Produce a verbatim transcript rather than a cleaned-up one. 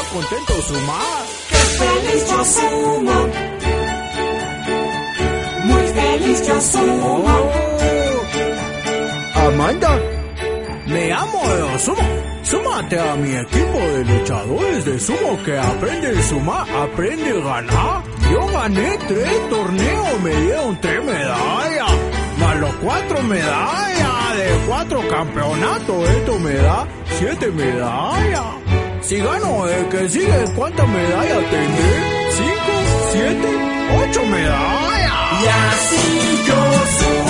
contento sumar. ¡Qué feliz yo sumo! Muy feliz yo sumo. Oh. Amanda, me amo de sumo. Súmate a mi equipo de luchadores de sumo que aprende a sumar, aprende a ganar. Yo gané tres torneos, me dieron tres medallas, más los cuatro medallas de cuatro campeonatos. Esto me da siete medallas. Si gano el que sigue, ¿cuántas medallas tendré? Cinco, siete, ocho medallas. Y así yo sumo.